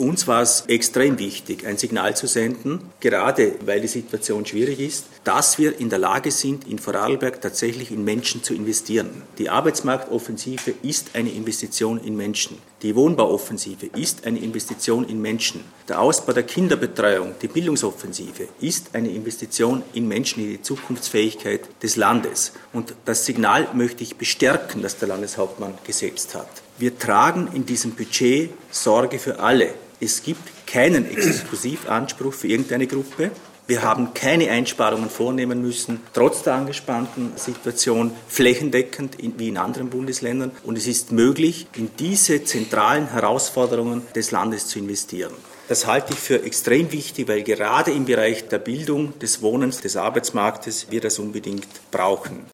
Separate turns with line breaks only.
Uns war es extrem wichtig, ein Signal zu senden, gerade weil die Situation schwierig ist, dass wir in der Lage sind, in Vorarlberg tatsächlich in Menschen zu investieren. Die Arbeitsmarktoffensive ist eine Investition in Menschen. Die Wohnbauoffensive ist eine Investition in Menschen. Der Ausbau der Kinderbetreuung, die Bildungsoffensive ist eine Investition in Menschen, in die Zukunftsfähigkeit des Landes. Und das Signal möchte ich bestärken, das der Landeshauptmann gesetzt hat. Wir tragen in diesem Budget Sorge für alle. Es gibt keinen Exklusivanspruch für irgendeine Gruppe. Wir haben keine Einsparungen vornehmen müssen, trotz der angespannten Situation, flächendeckend wie in anderen Bundesländern. Und es ist möglich, in diese zentralen Herausforderungen des Landes zu investieren. Das halte ich für extrem wichtig, weil gerade im Bereich der Bildung, des Wohnens, des Arbeitsmarktes wir das unbedingt brauchen.